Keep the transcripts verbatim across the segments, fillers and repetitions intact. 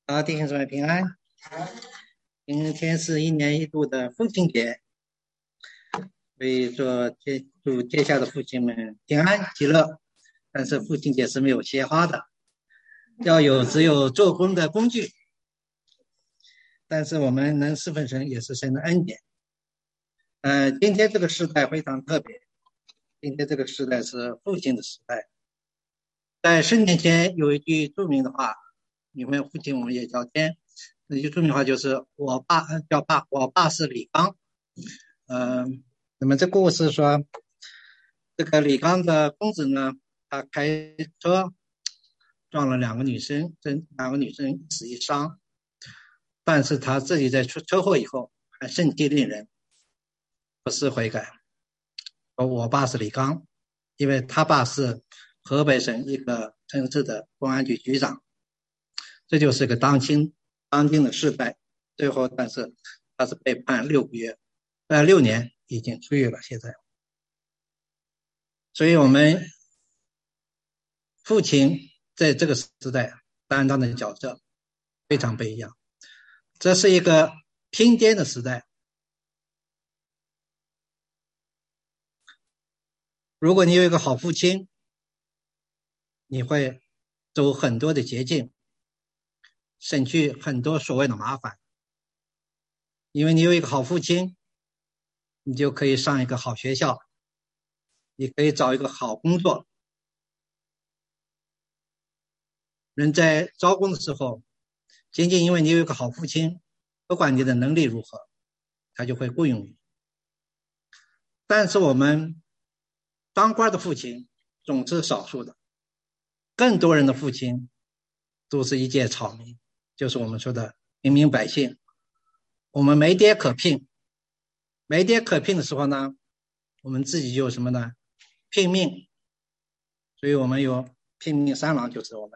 好，弟兄姊妹平安。今天是一年一度的父亲节，所以说接祝接下的父亲们平安喜乐。但是父亲节是没有鲜花的，要有只有做工的工具。但是我们能侍奉神也是神的恩典。呃，今天这个时代非常特别，今天这个时代是父亲的时代。在十年前有一句著名的话，你们父亲我们也叫天，那句著名的话就是我爸叫爸，我爸是李刚。嗯、呃，那么这故事说，这个李刚的公子呢，他开车撞了两个女生，这两个女生一死一伤，但是他自己在出车祸以后还盛气凌人，不思悔改。我爸是李刚，因为他爸是河北省一个城市的公安局局长，这就是个当今当今的时代。最后，但是他是被判六个月，呃，六年已经出狱了。现在，所以我们父亲在这个时代担当的角色非常不一样。这是一个拼爹的时代。如果你有一个好父亲，你会走很多的捷径，省去很多所谓的麻烦。因为你有一个好父亲，你就可以上一个好学校，你可以找一个好工作。人在招工的时候，仅仅因为你有一个好父亲，不管你的能力如何，他就会雇佣你。但是我们当官的父亲总是少数的，更多人的父亲都是一介草民，就是我们说的平民百姓。我们没爹可聘，没爹可聘的时候呢，我们自己就什么呢？拼命。所以我们有拼命三郎，就是我们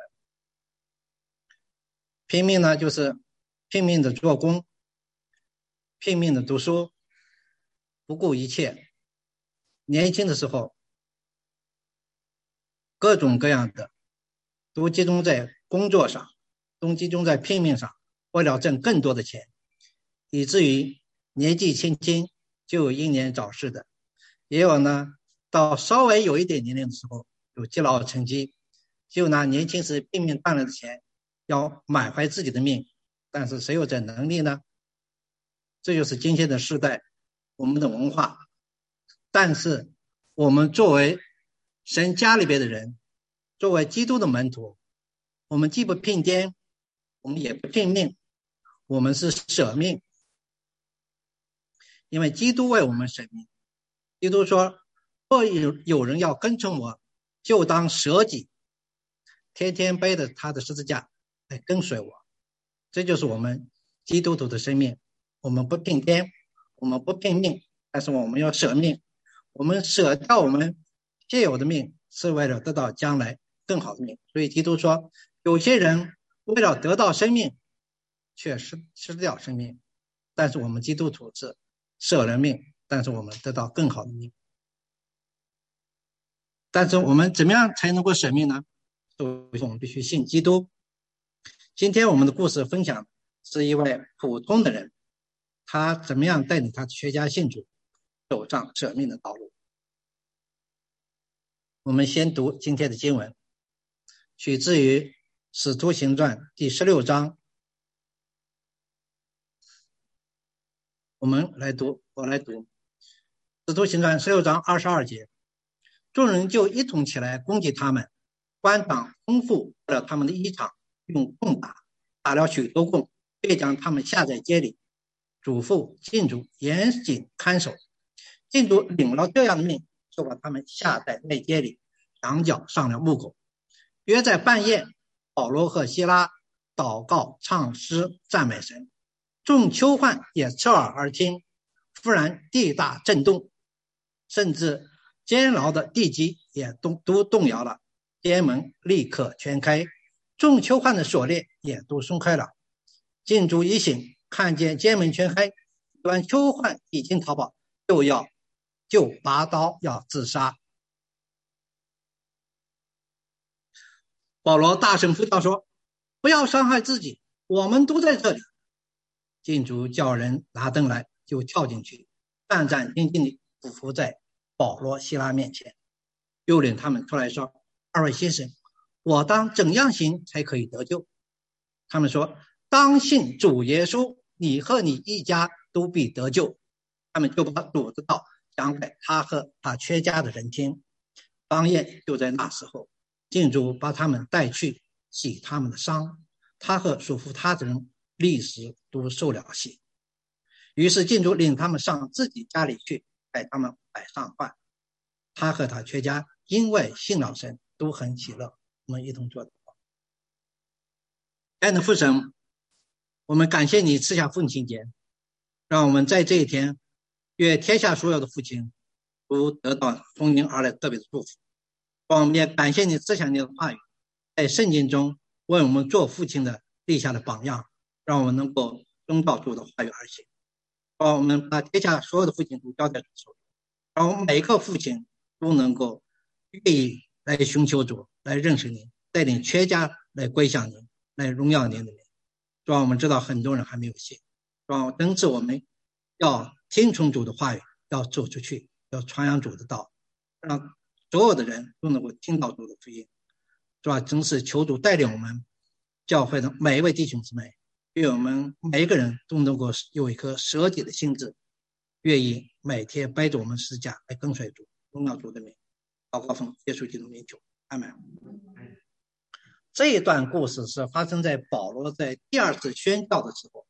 拼命呢，就是拼命的做工，拼命的读书，不顾一切。年轻的时候，各种各样的都集中在工作上，都集中在拼命上，为了挣更多的钱，以至于年纪轻轻就有英年早逝的，也有呢到稍微有一点年龄的时候有积劳成疾，就拿年轻时拼命赚来的钱要买回自己的命。但是谁有这能力呢？这就是今天的时代，我们的文化。但是我们作为神家里边的人，作为基督的门徒，我们既不拼爹，我们也不拼命，我们是舍命。因为基督为我们舍命。基督说，若有有人要跟从我，就当舍己，天天背着他的十字架来跟随我。这就是我们基督徒的生命。我们不拼爹，我们不拼命，但是我们要舍命。我们舍掉我们现有的命，是为了得到将来更好的命。所以基督说，有些人为了得到生命却失失掉生命，但是我们基督徒是舍了命，但是我们得到更好的命。但是我们怎么样才能够舍命呢？首先我们必须信基督。今天我们的故事分享是一位普通的人，他怎么样带领他全家信主走上舍命的道路。我们先读今天的经文，取自于使徒行传第十六章。我们来读，我来读使徒行传十六章二十二节。众人就一同起来攻击他们，官长丰富了他们的衣裳，用棍打，打了许多棍，便将他们下在街里，嘱咐禁主严谨看守。禁主领了这样的命，就把他们下在内街里，两脚上了木狗。约在半夜，保罗和希拉祷告唱诗赞美神，众囚犯也侧耳而听。忽然地大震动，甚至监牢的地基也都都动摇了，监门立刻全开，众囚犯的锁链也都松开了。禁主一醒，看见监门全开，端囚犯已经逃跑，就要就拔刀要自杀。保罗大声呼叫说，不要伤害自己， 我们都在这里。禁主叫人拿灯来，就跳进去，战战兢兢地匍匐在保罗、希拉面前，又领他们出来说：二位先生，我当怎样行才可以得救？他们说：当信主耶稣，你和你一家都必得救。他们就把主的道讲给他和他全家的人听。当夜就在那时候，禁主把他们带去洗他们的伤，他和属乎他的人立时都受了洗。于是禁主领他们上自己家里去，给他们摆上饭。他和他全家因为信了神，都很喜乐。我们一同做祷告。爱的父神，我们感谢你赐下父亲节，让我们在这一天，愿天下所有的父亲都得到从您而来特别的祝福。我们也感谢你赐下你的话语，在圣经中为我们做父亲的立下的榜样，让我们能够遵照主的话语而行。让我们把天下所有的父亲都交在主手里，让我们每一个父亲都能够愿意来寻求主，来认识您，带领全家来归向您，来荣耀您的名。让我们知道很多人还没有信，让真是我们要听从主的话语，要走出去，要传扬主的道，让所有的人都能够听到主的福音，是吧？真是求主带领我们教会的每一位弟兄姊妹，愿我们每一个人都能够有一颗舍己的心智，愿意每天背着我们十架来跟随主，荣耀主的名。祷告奉耶稣基督名求，阿们。这一段故事是发生在保罗在第二次宣教的时候，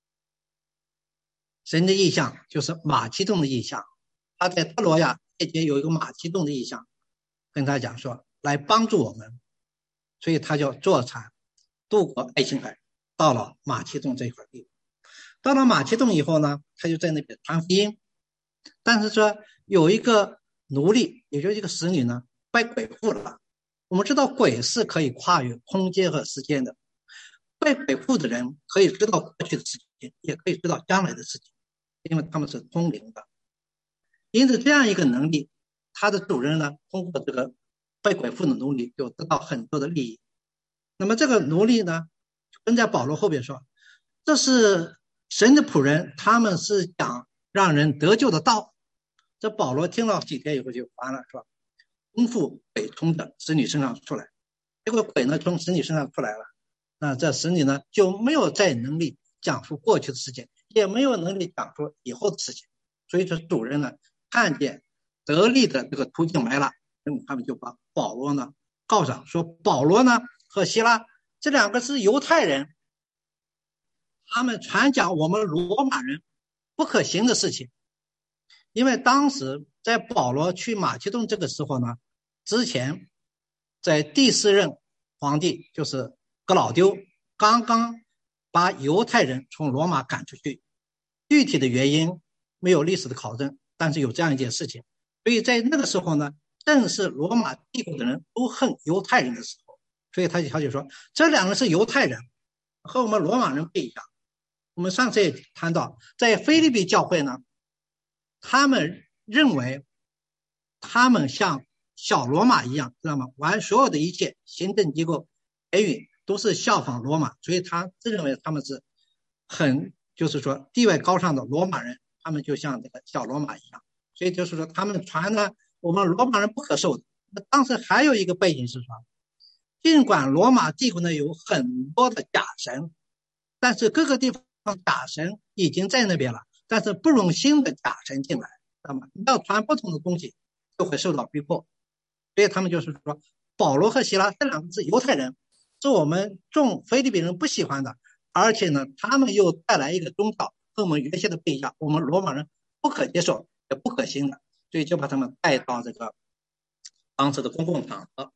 神的意象就是马其顿的意象，他在特罗亚面前有一个马其顿的意象，跟他讲说来帮助我们，所以他就坐船渡过爱琴海，到了马其顿这块地。到了马其顿以后呢，他就在那边传福音，但是说有一个奴隶，也就是一个使女呢，被鬼附了。我们知道鬼是可以跨越空间和时间的，被鬼附的人可以知道过去的事情，也可以知道将来的事情，因为他们是通灵的。因此这样一个能力，他的主人呢，通过这个被鬼附的奴隶就得到很多的利益。那么这个奴隶呢，跟在保罗后边说，这是神的仆人，他们是讲让人得救的道。这保罗听了几天以后就完了，是吧？功夫鬼从这使女身上出来，结果鬼呢从使女身上出来了，那这使女呢就没有再能力讲述过去的事情，也没有能力讲述以后的事情。所以说主人呢看见得利的这个途径来了，他们就把保罗呢告上，说保罗呢和希拉这两个是犹太人，他们传讲我们罗马人不可行的事情。因为当时在保罗去马其顿这个时候呢，之前在第四任皇帝就是格老丢刚刚把犹太人从罗马赶出去，具体的原因没有历史的考证，但是有这样一件事情。所以在那个时候呢，正是罗马帝国的人都恨犹太人的时候，所以他就他就说这两个是犹太人，和我们罗马人不一样。我们上次也谈到，在腓立比教会呢，他们认为他们像小罗马一样，知道吗？完所有的一切行政机构言语都是效仿罗马，所以他自认为他们是很就是说地位高尚的罗马人，他们就像这个小罗马一样。所以就是说他们传呢我们罗马人不可受的。当时还有一个背景是什么？尽管罗马帝国呢有很多的假神，但是各个地方假神已经在那边了，但是不容新的假神进来，知道吗？你要传不同的东西就会受到逼迫。所以他们就是说保罗和希拉这两个是犹太人，是我们众腓立比人不喜欢的，而且呢他们又带来一个宗教和我们原先的不一样，我们罗马人不可接受也不可行的，所以就把他们带到这个当时的公共场合。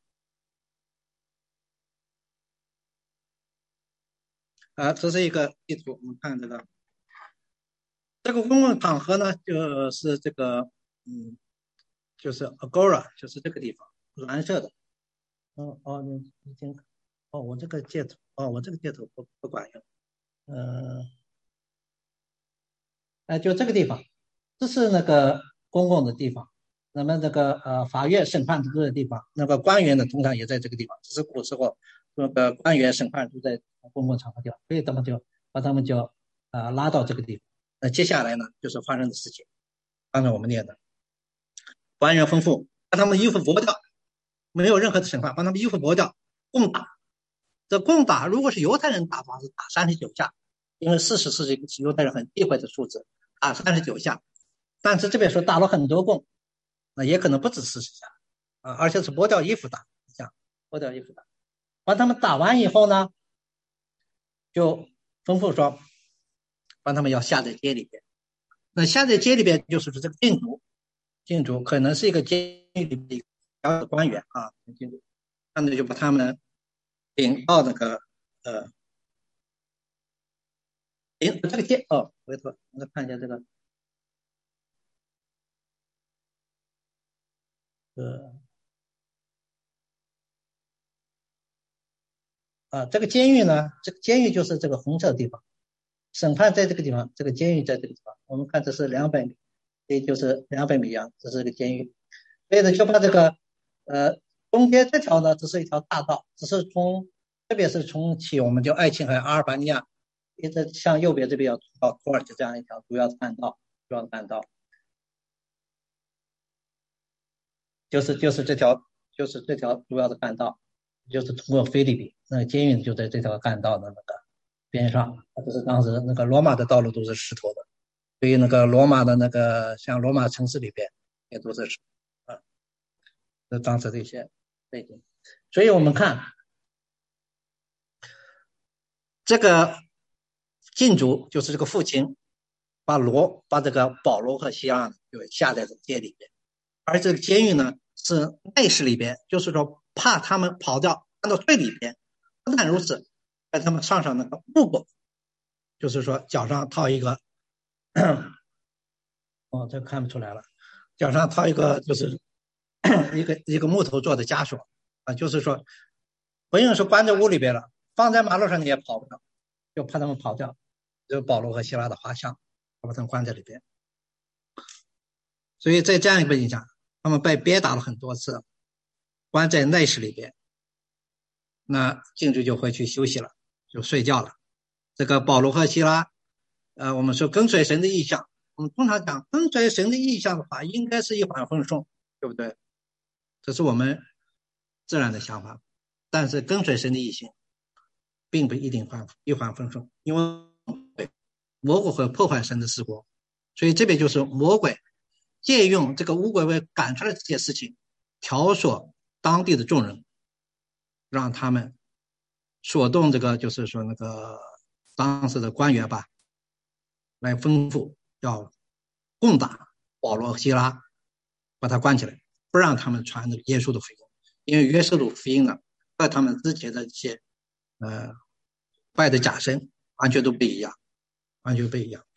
啊，这是一个地图，我们看这个这个公共场合呢，就是这个嗯，就是 Agora， 就是这个地方，蓝色的。哦哦，你已经哦，我这个箭头哦，我这个箭头不不管用。呃，哎，就这个地方，这是那个公共的地方， 那么这个呃法院审判的这个地方，那么官员呢通常也在这个地方，只是古时候那个官员审判都在公共场合地方，所以他们就把他们就呃拉到这个地方。那接下来呢就是发生的事情，刚才我们念的，官员吩咐把他们衣服剥掉，没有任何的审判，把他们衣服剥掉，共打。这共打如果是犹太人打法是打三十九下，因为四十是犹太人很忌讳的数字，打三十九下。但是这边说打了很多共，那也可能不止四十下啊，而且是剥掉衣服打，这样剥掉衣服打。把他们打完以后呢，就吩咐说，把他们要下在街里边。那下在街里边就是这个禁足，禁足可能是一个监狱里的一个官员啊，禁足，那就把他们领到那个呃，领这个街哦，回头我们看一下这个。呃，啊，这个监狱呢，这个监狱就是这个红色的地方，审判在这个地方，这个监狱在这个地方。我们看这是两百米，也就是两百米啊，这是个监狱。所以呢，就把这个呃中间这条呢，只是一条大道，只是从特别是从起我们就爱琴海阿尔巴尼亚，一直向右边这边要到土耳其这样一条主要的干道，主要的干道。就是就是这条就是这条主要的干道，就是通过菲律宾，那个监狱就在这条干道的那个边上，就是当时那个罗马的道路都是石头的，所以那个罗马的那个像罗马城市里边也都是啊，这当时的一些背景。所以我们看这个禁足就是这个父亲把罗把这个保罗和西拉就下在这个监里边。而这个监狱呢是内室里边，就是说怕他们跑掉搬到最里边。不但如此，在他们上上那个木狗，就是说脚上套一个哦，这看不出来了，脚上套一个就是一个一个木头做的枷锁啊，就是说不用说关在屋里边了，放在马路上你也跑不了，就怕他们跑掉。就保罗和希拉的画像，把他们关在里边。所以在这样一个背景下，他们被憋打了很多次，关在内室里边，那禁足就回去休息了，就睡觉了。这个保罗和希拉，呃，我们说跟随神的意向，我们通常讲跟随神的意向的话，应该是一帆风顺，对不对？这是我们自然的想法。但是跟随神的意向，并不一定一帆风顺，因为魔鬼会破坏神的事工，所以这边就是魔鬼借用这个乌鬼为赶出来这些事情，挑唆当地的众人，让他们所动这个就是说那个当时的官员吧，来吩咐要攻打保罗和希拉，把他关起来，不让他们传这个耶稣的福音，因为耶稣的福音呢和他们之前的一些呃拜的假神完全都不一样，完全不一样。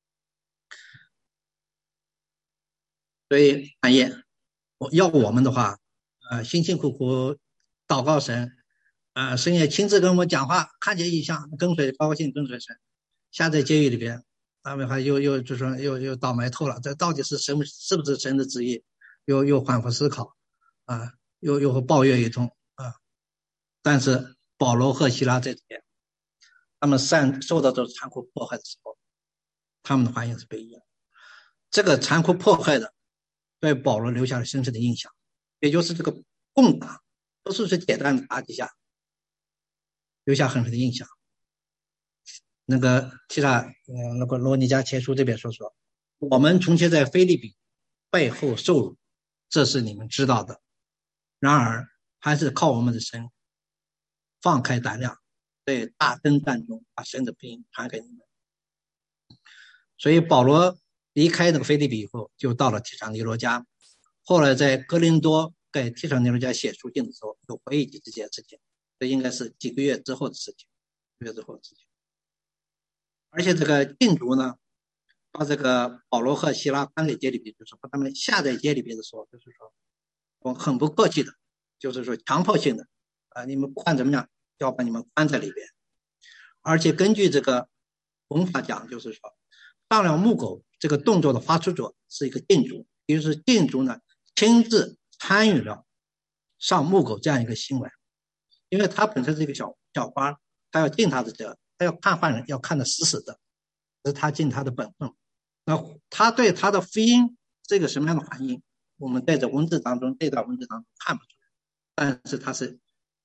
所以半夜要我们的话，呃，辛辛苦苦祷告神，呃，神也亲自跟我们讲话，看见异象，跟随高兴跟随神，下在监狱里边，他们还又又就说又又倒霉透了，这到底是神是不是神的旨意？又又反复思考，啊，又又抱怨一通啊。但是保罗和希拉这边，他们善受到这残酷迫害的时候，他们的反应是不一样。这个残酷迫害的，对保罗留下了深深的印象，也就是这个攻打不是说简单的打几下，留下很深的印象。那个提萨，呃，那个罗尼迦前书这边说说，我们从前在腓立比背后受辱，这是你们知道的。然而还是靠我们的神放开胆量，在大征战中把神的福音传给你们。所以保罗离开那个腓立比以后，就到了提撒尼罗家，后来在哥林多给提撒尼罗家写书信的时候，有回忆起这件事情，这应该是几个月之后的事情，几个月之后的事情。而且这个禁足呢，把这个保罗和希拉关在监里边，就是把他们下在监里边的时候，就是说我很不客气的，就是说强迫性的啊、呃，你们不管怎么样，要把你们关在里边。而且根据这个文法讲，就是说上了木狗这个动作的发出者是一个禁足，也就是禁足呢亲自参与了上木狗这样一个行为，因为他本身是一个小小官，他要尽他的责，他要看犯人要看得死死的，这是他尽他的本分。那他对他的福音是一个什么样的反应，我们在这文字当中这段文字当中看不出来，但是他是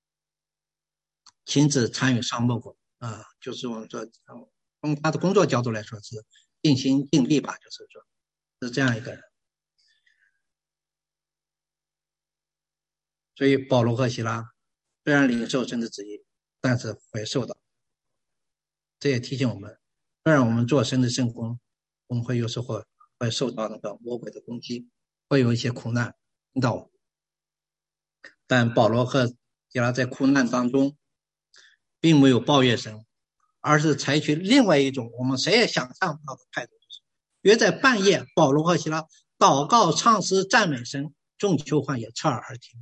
亲自参与上木狗啊、呃，就是我们说从他的工作角度来说是尽心尽力吧，就是说是这样一个人。所以保罗和希拉虽然领受神的旨意，但是会受到，这也提醒我们，虽然我们做神的圣工，我们会有时候会受到那个魔鬼的攻击，会有一些苦难到我们，但保罗和希拉在苦难当中并没有抱怨神，而是采取另外一种我们谁也想象不到的态度，就是约在半夜，保罗和希拉祷告唱诗赞美神，众囚犯也侧耳而听。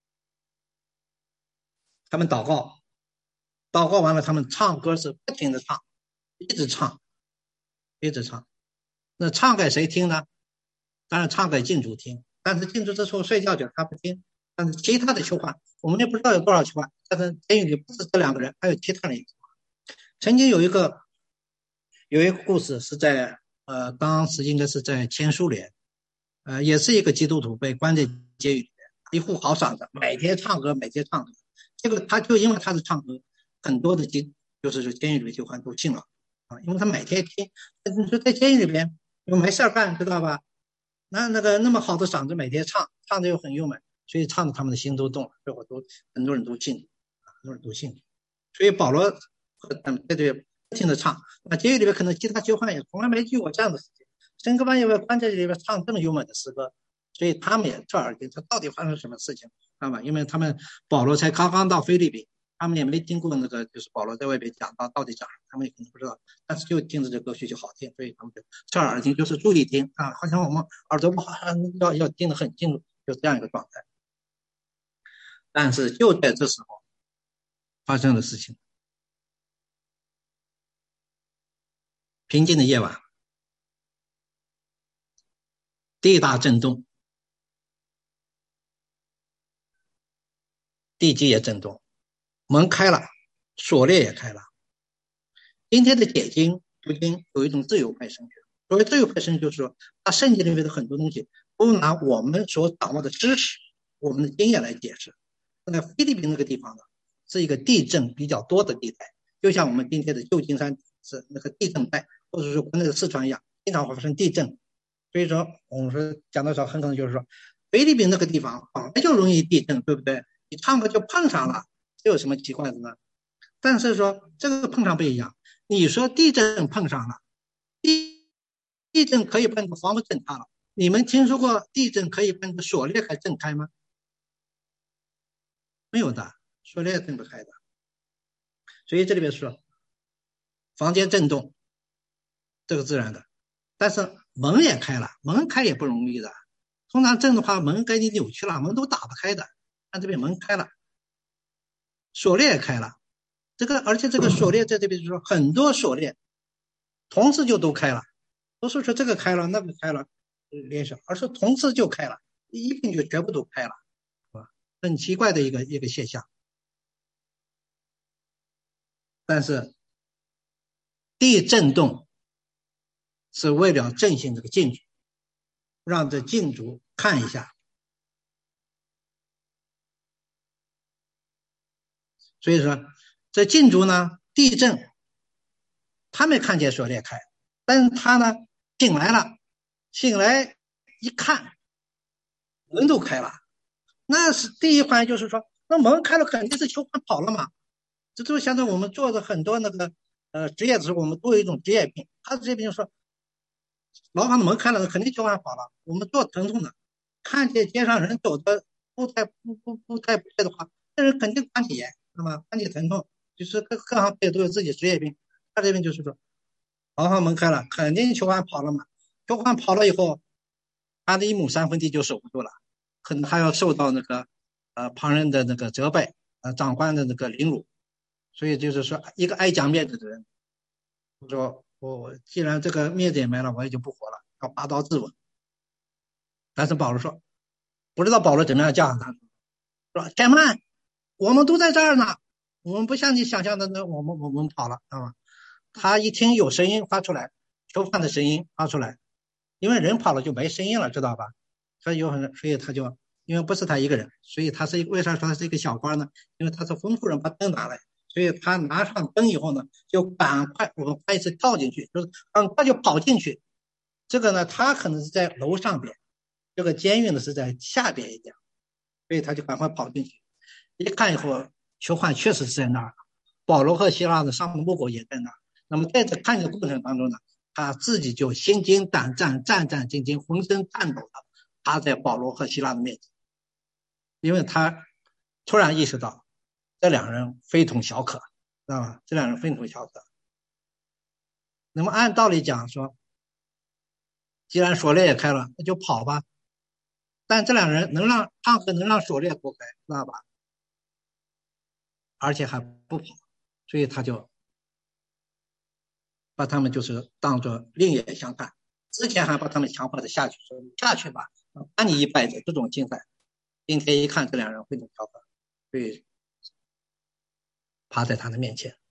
他们祷告，祷告完了，他们唱歌是不停的唱，一直唱，一直唱。那唱给谁听呢？当然唱给禁主听，但是禁主这时候睡觉去，他不听。但是其他的囚犯，我们也不知道有多少囚犯，但是监狱里不是这两个人，还有其他人。曾经有一个有一个故事是在呃，当时应该是在前苏联，呃，也是一个基督徒被关在监狱里面，一副好嗓子，每天唱歌，每天唱歌。这个他就因为他是唱歌，很多的监就是说监狱里的囚犯都信了啊，因为他每天听。你说在监狱里边又没事干，知道吧？那那个那么好的嗓子，每天唱，唱的又很优美，所以唱的他们的心都动了，最后都很多人都信，很多人都信。所以保罗和他们在这不停的唱，那监狱里面可能其他囚犯也从来没遇过这样的事情，整个半夜关在这里边唱这么优美的诗歌，所以他们也侧耳听，这到底发生什么事情，知道吧？因为他们保罗才刚刚到腓立比，他们也没听过那个就是保罗在外边讲到到底讲什么，他们也可能不知道，但是就听着这歌曲就好听，所以他们就侧耳听，就是注意听啊，好像我们耳朵不好，要要听得很清楚，就这样一个状态。但是就在这时候发生的事情，平静的夜晚，地大震动，地基也震动，门开了，锁链也开了。今天的解经读经有一种自由派神学，所谓自由派神学就是说，他圣经里面的很多东西不拿我们所掌握的知识、我们的经验来解释。那菲律宾那个地方呢，是一个地震比较多的地带，就像我们今天的旧金山是那个地震带，或者说国内的四川一样，经常会发生地震。所以说，我们说讲到少，很可能就是说，菲律宾那个地方本来就容易地震，对不对？你唱歌就碰上了，这有什么奇怪的呢？但是说这个碰上不一样，你说地震碰上了，地地震可以把你的房子震塌了，你们听说过地震可以把你的锁链还震开吗？没有的，锁链震不开的。所以这里边说，房间震动，这个自然的，但是门也开了，门开也不容易的。通常震的话，门给你扭曲了，门都打不开的。但这边门开了，锁链也开了，这个而且这个锁链在这边就是说很多锁链同时就都开了，不是说这个开了那个开了联想，而是同时就开了，一并就全部都开了，是吧？很奇怪的一个一个现象。但是地震动是为了振兴这个禁主，让这禁主看一下。所以说这禁主呢地震，他没看见锁链开，但是他呢醒来了，醒来一看门都开了，那是第一反应就是说，那门开了肯定是囚犯跑了嘛。这就相当于我们做的很多那个呃职业的时候，我们都有一种职业病，他职业病就是说，牢房的门开了，肯定囚犯跑了。我们做疼痛的，看见街上人走的不太不不不太不对的话，这人肯定关节炎，那么关节疼痛，就是各各行各业都有自己职业病。他这边就是说，牢房门开了，肯定囚犯跑了嘛。囚犯跑了以后，他的一亩三分地就守不住了，可能他要受到那个呃旁人的那个责备，呃长官的那个凌辱。所以就是说，一个爱讲面子的人，我说我既然这个面子也没了，我也就不活了，要拔刀自刎。但是保罗说， 不知道保罗怎么样叫他，说开曼，我们都在这儿呢，我们不像你想象的那，我们我们跑了啊。他一听有声音发出来，囚犯的声音发出来，因为人跑了就没声音了，知道吧？所以有很，所以他就因为不是他一个人，所以他是为啥说他是一个小官呢？因为他是吩咐人把灯拿来，所以他拿上灯以后呢，就赶快我们快是跳进去，就是很快就跑进去。这个呢，他可能是在楼上边，这个监狱呢是在下边一点，所以他就赶快跑进去。一看以后，囚犯确实是在那儿，保罗和希拉的上的木狗也在那儿。那么在这看的过程当中呢，他自己就心惊胆战、战战兢兢、浑身颤抖的趴在保罗和希拉的面前，因为他突然意识到这两人非同小可，知道吧？这两人非同小可。那么按道理讲说，既然锁链也开了，那就跑吧。但这两人能让上河能让锁链脱开，知道吧？而且还不跑，所以他就把他们就是当作另眼相看。之前还把他们强迫的下去，说下去吧，把你一拜的这种竞赛。今天一看这两人非同小可，所以趴在他的面前，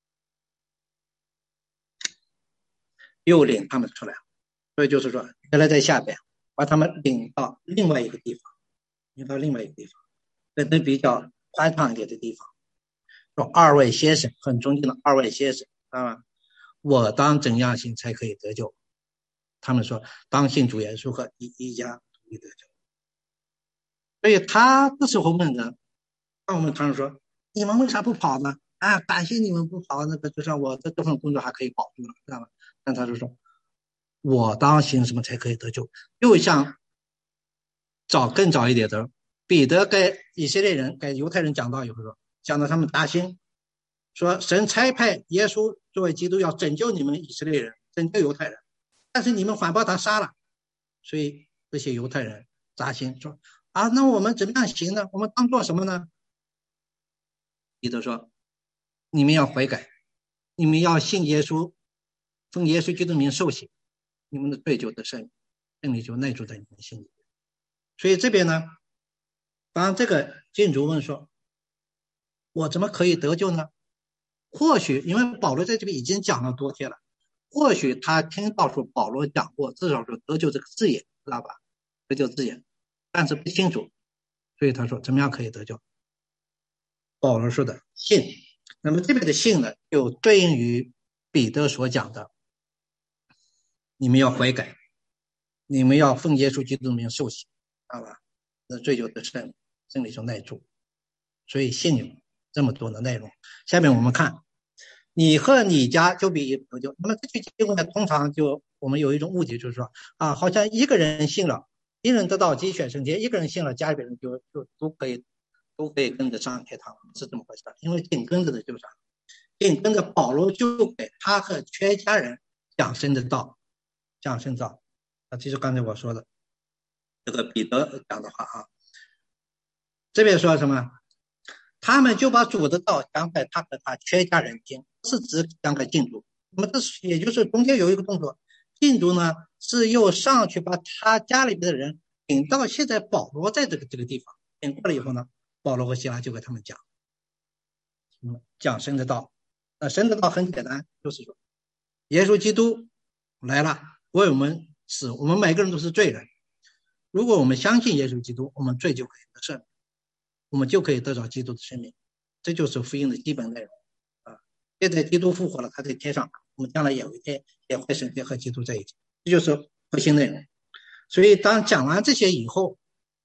又领他们出来。所以就是说，原来在下边，把他们领到另外一个地方，领到另外一个地方，跟那比较宽敞一点的地方。说二位先生，很尊敬的二位先生啊，我当怎样行才可以得救？他们说，当信主耶稣和一一家同意得救。所以他这时候问人，那我们常说，你们为啥不跑呢？啊，感谢你们不跑，那个就像我这这份工作还可以保住了，知道吗？但他就说，我当行什么才可以得救？又像早更早一点的彼得给以色列人、给犹太人讲道以后说，讲到他们大心，说神差派耶稣作为基督要拯救你们以色列人，拯救犹太人，但是你们反把他杀了，所以这些犹太人扎心说啊，那我们怎么样行呢？我们当做什么呢？彼得说，你们要悔改，你们要信耶稣，奉耶稣基督名受洗，你们的罪就得赦，圣灵就内住在你们心里。所以这边呢，当这个禁足问说，我怎么可以得救呢？或许因为保罗在这边已经讲了多些了，或许他听到说保罗讲过，至少说得救这个字眼，知道吧？得救字眼，但是不清楚，所以他说怎么样可以得救？保罗说的信，那么这边的信呢，就对应于彼得所讲的，你们要悔改，你们要奉耶稣基督的名受洗，知道吧？那罪就得赦，圣灵就内住。所以信有这么多的内容。下面我们看，你和你家就必得救。那么这句经文呢，通常就我们有一种误解，就是说啊，好像一个人信了，一人得到鸡犬升天，一个人信了，家里边人就就都可以都可以跟着上天堂，是这么回事。因为紧跟着的就是啥？紧跟着保罗就给他和全家人讲神的道，讲神道。啊，这是刚才我说的这个彼得讲的话啊。这边说什么？他们就把主的道讲给他和他全家人听，是指讲给禁足。那么这也就是中间有一个动作，禁足呢是又上去把他家里边的人引到现在保罗在这个这个地方，引过来以后呢，保罗和希拉就给他们讲，讲神的道。那神的道很简单，就是说，耶稣基督来了，为我们死，我们每个人都是罪人。如果我们相信耶稣基督，我们罪就可以得赦，我们就可以得到基督的生命。这就是福音的基本内容啊！现在基督复活了，他在天上，我们将来也有一天也会升天和基督在一起，这就是核心内容。所以当讲完这些以后，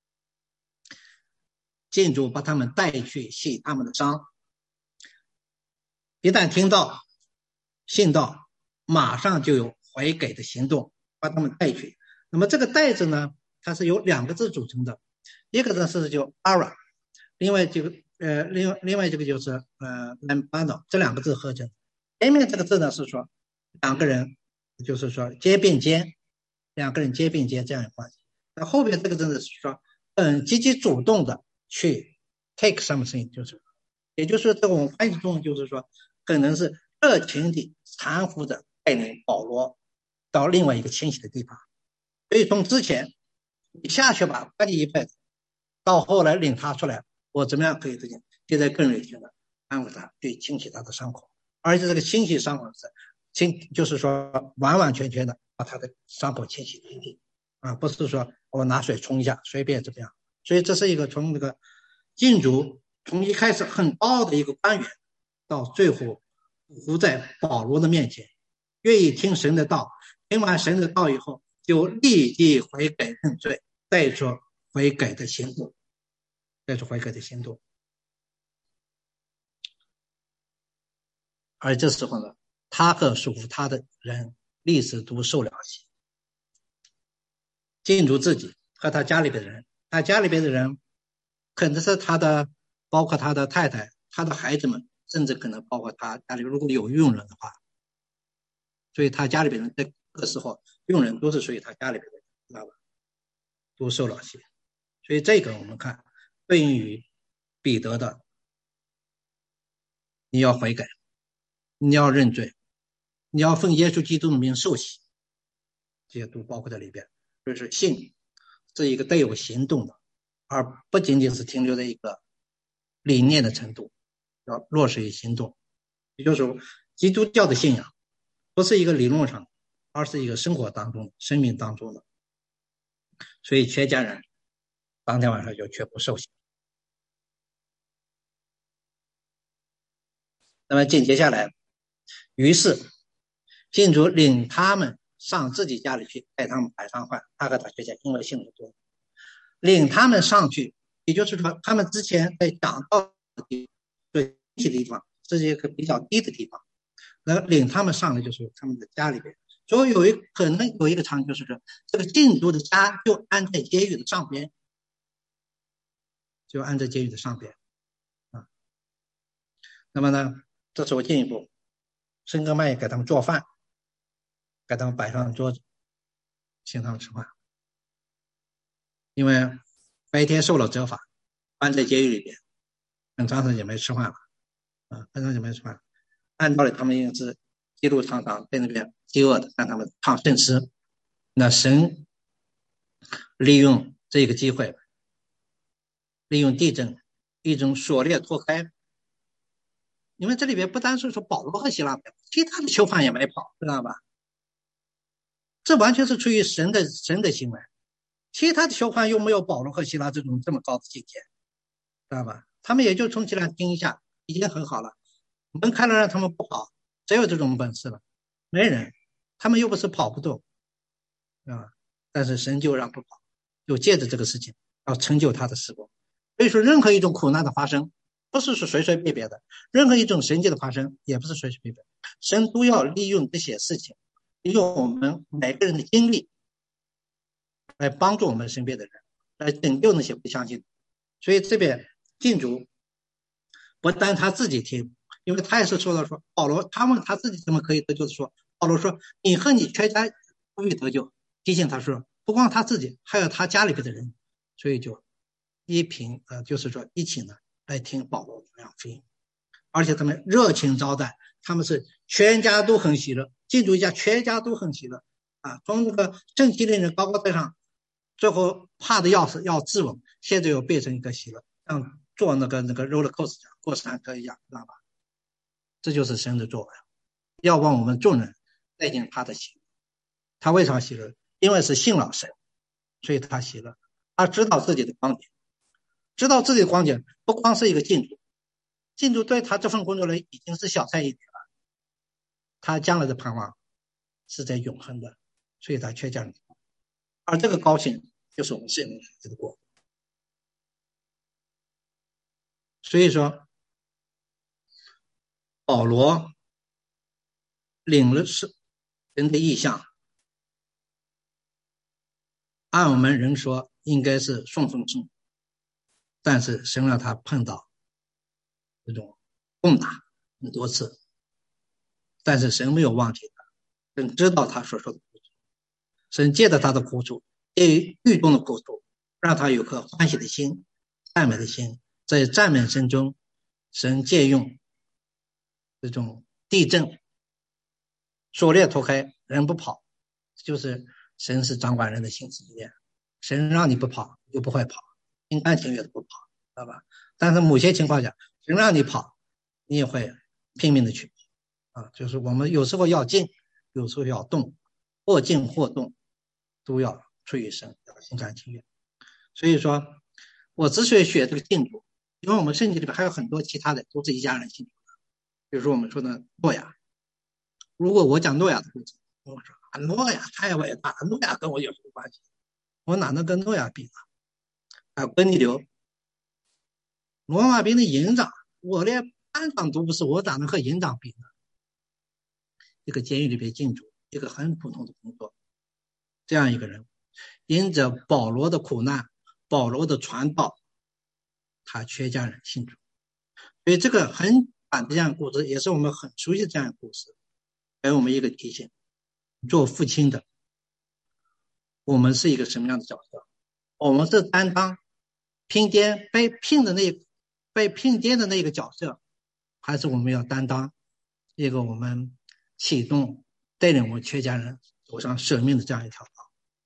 禁主把他们带去洗他们的伤，一旦听到信道，马上就有悔改的行动，把他们带去。那么这个带字呢，它是由两个字组成的，一个呢是就 ara， 另外这个呃，另外另外这个就是呃 lambano， 这两个字合成。前面这个字呢是说两个人，就是说肩并肩，两个人肩并肩这样的关系。那后面这个字呢是说，嗯，积极主动的去 take something， 就是，也就是这种翻译中就是说，可能是热情地搀扶着带领保罗到另外一个清晰的地方。所以从之前你下去吧，把你一拍， 到后来领他出来，我怎么样可以这样接在更里面的安慰他，去清洗他的伤口，而且这个清洗伤口是清，就是说完完全全的把他的伤口清洗干净啊，不是说我拿水冲一下随便怎么样。所以这是一个从那个禁足从一开始很高傲的一个官员，到最后伏在保罗的面前，愿意听神的道，听完神的道以后，就立即悔改认罪，带着悔改的行动，带着悔改的行动。而这时候呢，他和属乎他的人立时都受了洗，禁足自己和他家里边的人，他家里边的人可能是他的，包括他的太太、他的孩子们，甚至可能包括他家里如果有佣人的话，所以他家里边人在这个时候，佣人都是属于他家里边的人，知道吧？都受了洗。所以这个我们看对应于彼得的，你要悔改，你要认罪，你要奉耶稣基督的名受洗，这些都包括在里边。所以说信是一个带有行动的，而不仅仅是停留在一个理念的程度，要落实于行动。也就是说，基督教的信仰不是一个理论上，而是一个生活当中、生命当中的。所以全家人当天晚上就全部受洗。那么紧接下来，于是信主领他们上自己家里去，带他们摆上饭。他和他学家因为信主多，领他们上去，也就是说，他们之前在讲道的地对的地方，这是一个比较低的地方。那领他们上来就是他们的家里边，所以有一可能有一个场景就是说，这个禁足的家就安在监狱的上边，就安在监狱的上边啊。那么呢，这时候进一步，申哥麦给他们做饭，给他们摆上桌子，请他们吃饭。因为白天受了责罚，关在监狱里边，很长时间没吃饭了啊，很长时间没吃饭了。按道理他们应该是一路常常在那边饥饿的，让他们唱圣诗。那神利用这个机会，利用地震，一种锁链脱开。因为这里边不单是说保罗和希拉，其他的囚犯也没跑，知道吧？这完全是出于神的神的行为。其他的囚犯又没有保罗和希拉这种这么高的境界，知道吧？他们也就充其量听一下，已经很好了。门开了让他们不跑，谁有这种本事了？没人，他们又不是跑不动，啊！但是神就让不跑，就借着这个事情要成就他的事工。所以说，任何一种苦难的发生，不是说随随便便的；任何一种神迹的发生，也不是随随便便。神都要利用这些事情，利用我们每个人的经历，来帮助我们身边的人，来拯救那些不相信的。所以这边禁足不单他自己听，因为他也是说到说保罗，他问他自己怎么可以得救的说，保罗说你和你全家不必得救，提醒他说不光他自己，还有他家里边的人，所以就一平呃，就是说一起呢来听保罗这样福音，而且他们热情招待，他们是全家都很喜乐，禁足一家全家都很喜乐啊，从那个正气令人高高在上，最后怕的要死要自刎，现在又变成一个喜乐，像坐那个那个 roller coaster 过山车一样，知道吧？这就是神的作为，要往我们众人带进他的喜乐。他为啥喜乐？因为是信了神，所以他喜乐。他知道自己的光景，知道自己的光景不光是一个禁足，禁足对他这份工作人已经是小菜一碟了，他将来的盼望是在永恒的，所以他缺这样的。而这个高兴就是我们圣灵孩子的果。所以说保罗领了是人的意象，按我们人说应该是顺风顺，但是神让他碰到这种攻打很多次，但是神没有忘记他，神知道他所受的苦楚，神借着他的苦楚，借于狱中的苦楚，让他有颗欢喜的心，赞美的心，在赞美声中，神借用这种地震，锁链脱开，人不跑，就是神是掌管人的心思意念，神让你不跑，就不会跑， 心甘情愿的不跑，知道吧？但是某些情况下，谁让你跑，你也会拼命的去跑啊。就是我们有时候要静，有时候要动，或静或动，都要出于神，要心甘情愿。所以说，我之所以选这个静主，因为我们圣经里面还有很多其他的都是一家人信主的，比如说我们说的诺亚。如果我讲诺亚的故事，我说啊，诺亚太伟大了，诺亚跟我有什么关系？我哪能跟诺亚比呢？还有根尼流，罗马兵的营长，我连班长都不是，我咋能和营长比呢？一个监狱里边禁主，一个很普通的工作，这样一个人，因着保罗的苦难，保罗的传道，他全家人信主。所以这个很短的这样的故事，也是我们很熟悉的这样的故事，给我们一个提醒：做父亲的，我们是一个什么样的角色？我们是担当拼爹被聘的那被聘爹的那个角色，还是我们要担当一个我们启动带领我们全家人走上生命的这样一条道？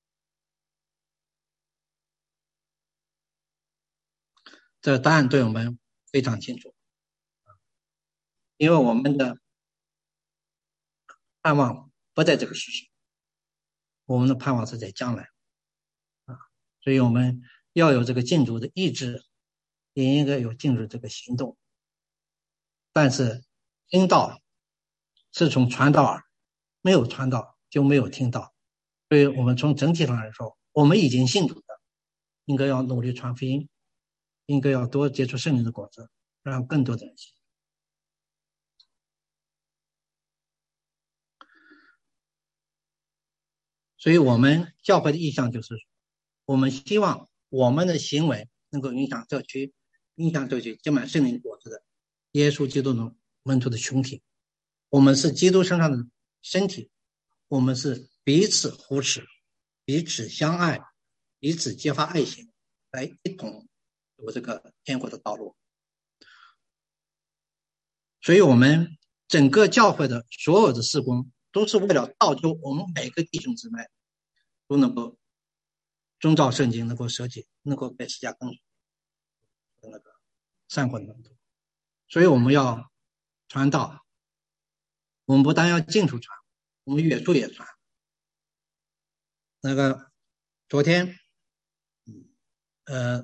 这答案对我们非常清楚，因为我们的盼望不在这个世上，我们的盼望是在将来啊，所以我们要有这个进主的意志，也应该有进入这个行动。但是听到是从传道而没有传道就没有听到，所以我们从整体上来说，我们已经信主的，应该要努力传福音，应该要多接触圣灵的果子，让更多的人信。所以我们教会的意向就是，我们希望我们的行为能够影响社区，影响社区结满圣灵果子的耶稣基督的门徒的群体。我们是基督身上的身体，我们是彼此扶持，彼此相爱，彼此揭发爱心，来一同走这个天国的道路。所以我们整个教会的所有的事工，都是为了造就我们每个弟兄姊妹都能够遵照圣经，能够舍己，能够被释迦更那个善果的门徒。所以我们要传道，我们不但要近处传，我们远处也传。那个昨天，呃，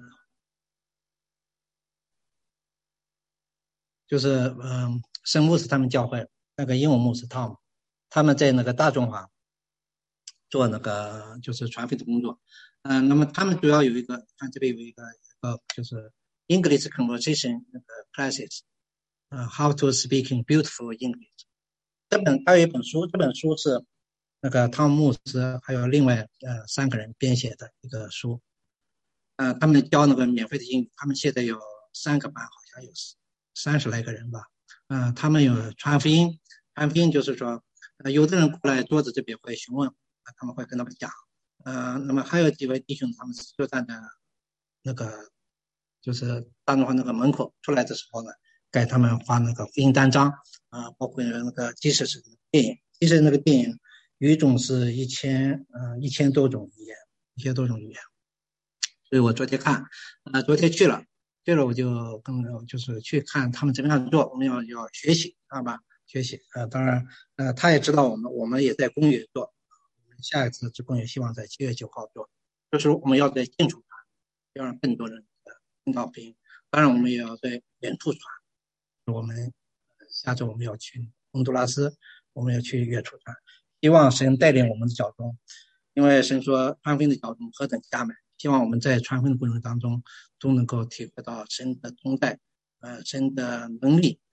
就是嗯、呃，圣牧师他们教会那个英文牧师 Tom， 他们在那个大中华做那个就是传福音的工作。嗯、呃，那么他们主要有一个，看这边有一个呃，就是 English conversation 那个 classes， 呃 ，How to speaking beautiful English。这本还有一本书，这本书是那个汤姆牧师还有另外呃三个人编写的一个书。呃，他们教那个免费的英语，他们现在有三个班，好像有三十来个人吧。嗯、呃，他们有传福音，传福音就是说，呃，有的人过来桌子这边会询问，他们会跟他们讲。呃，那么还有几位弟兄，他们就站在那个就是大中华那个门口出来的时候呢，给他们发那个福音单张啊、呃，包括那个即使是电影，即使那个电影语种是一千呃一千多种语言，一千多种语言。所以我昨天看，呃，昨天去了，去了我就跟就是去看他们怎么样做，我们要要学习，知道吧？学习，呃，当然，呃，他也知道我们，我们也在公园做，我们下一次职工也希望在七月九号做，就是我们要在近处传，要让更多人听到福音。当然，我们也要在远处传，我们下周我们要去洪都拉斯，我们要去远处传，希望神带领我们的脚中，因为神说传福音的脚中何等佳美。希望我们在传福音的过程当中都能够体会到神的同在，呃，神的能力。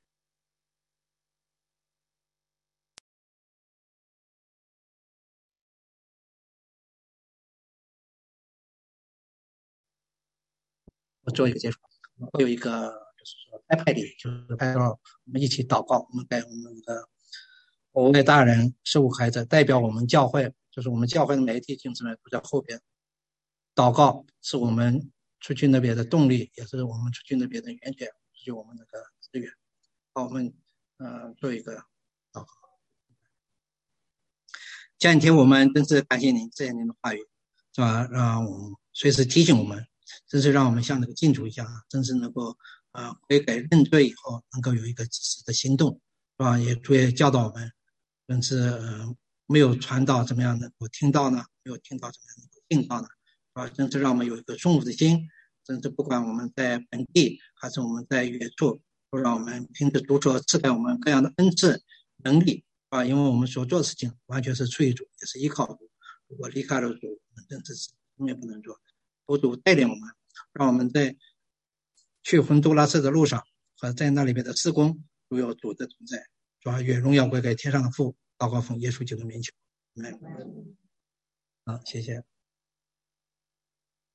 我做一个结束，会有一个就是说拍派礼，就是拍到我们一起祷告，我们给我们的五位大人、十五孩子代表我们教会，就是我们教会的每一弟兄姊妹都在后边祷告，是我们出去那边的动力，也是我们出去那边的源泉，是我们那个资源。好，我们呃做一个祷告。前几天我们真是感谢您，谢谢您的话语，是吧？让我们随时提醒我们， 真是让我们像那个进主一样，真是能够呃悔改认罪以后，能够有一个及时的行动，是吧？也主也教导我们，真是呃没有传道怎么样的，我听到呢，没有听到怎么样的，听到呢，是吧？真是让我们有一个顺服的心，真是不管我们在本地还是我们在远处，都让我们凭着主所赐给我们各样的恩赐能力，啊，因为我们所做的事情完全是出于主，也是依靠主。如果离开了主，我们真的是什么也不能做。求主带领我们，让我们在去洪都拉斯的路上和在那里边的施工都有主的存在，主要愿荣耀归给天上的父，祷告奉耶稣基督的名求。嗯，好，谢谢。